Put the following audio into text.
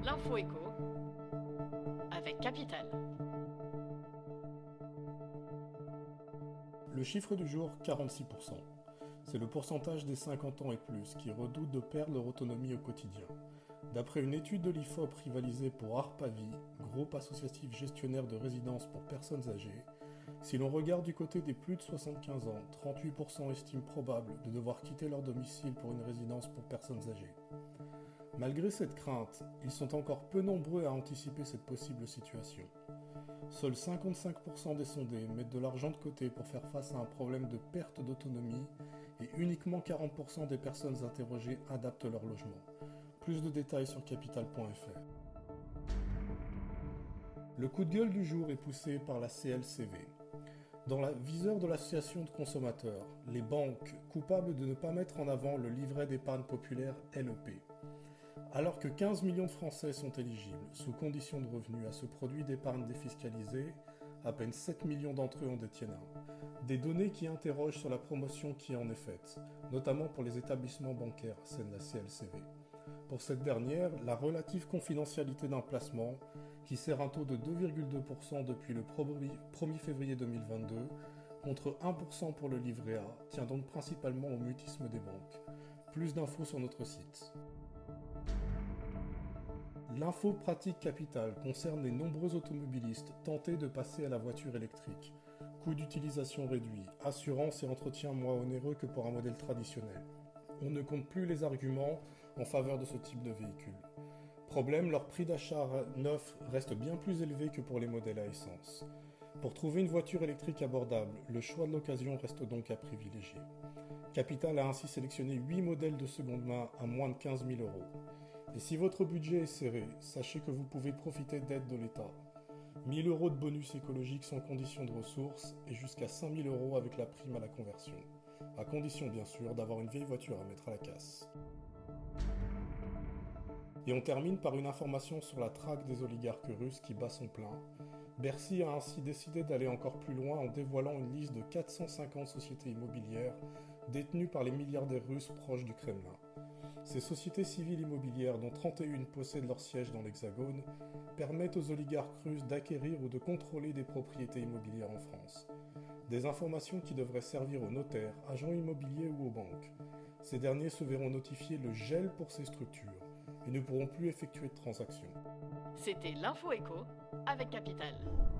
l'info éco avec Capital. Le chiffre du jour, 46%. C'est le pourcentage des 50 ans et plus qui redoutent de perdre leur autonomie au quotidien. D'après une étude de l'IFOP rivalisée pour Arpavi, groupe associatif gestionnaire de résidences pour personnes âgées, si l'on regarde du côté des plus de 75 ans, 38% estiment probable de devoir quitter leur domicile pour une résidence pour personnes âgées. Malgré cette crainte, ils sont encore peu nombreux à anticiper cette possible situation. Seuls 55% des sondés mettent de l'argent de côté pour faire face à un problème de perte d'autonomie et uniquement 40% des personnes interrogées adaptent leur logement. Plus de détails sur capital.fr. Le coup de gueule du jour est poussé par la CLCV. Dans la viseur de l'association de consommateurs, les banques coupables de ne pas mettre en avant le livret d'épargne populaire LEP. Alors que 15 millions de Français sont éligibles, sous condition de revenus, à ce produit d'épargne défiscalisé, à peine 7 millions d'entre eux en détiennent un. Des données qui interrogent sur la promotion qui en est faite, notamment pour les établissements bancaires, scène la CLCV. Pour cette dernière, la relative confidentialité d'un placement, qui sert un taux de 2,2% depuis le 1er février 2022, contre 1% pour le livret A, tient donc principalement au mutisme des banques. Plus d'infos sur notre site. L'info pratique capitale concerne les nombreux automobilistes tentés de passer à la voiture électrique. Coût d'utilisation réduit, assurance et entretien moins onéreux que pour un modèle traditionnel. On ne compte plus les arguments en faveur de ce type de véhicule. Problème, leur prix d'achat neuf reste bien plus élevé que pour les modèles à essence. Pour trouver une voiture électrique abordable, le choix de l'occasion reste donc à privilégier. Capital a ainsi sélectionné 8 modèles de seconde main à moins de 15 000 euros. Et si votre budget est serré, sachez que vous pouvez profiter d'aides de l'État. 1 000 euros de bonus écologique sans condition de ressources et jusqu'à 5 000 euros avec la prime à la conversion. À condition bien sûr d'avoir une vieille voiture à mettre à la casse. Et on termine par une information sur la traque des oligarques russes qui bat son plein. Bercy a ainsi décidé d'aller encore plus loin en dévoilant une liste de 450 sociétés immobilières détenues par les milliardaires russes proches du Kremlin. Ces sociétés civiles immobilières, dont 31 possèdent leur siège dans l'Hexagone, permettent aux oligarques russes d'acquérir ou de contrôler des propriétés immobilières en France. Des informations qui devraient servir aux notaires, agents immobiliers ou aux banques. Ces derniers se verront notifier le gel pour ces structures et ne pourront plus effectuer de transactions. C'était l'info éco avec Capital.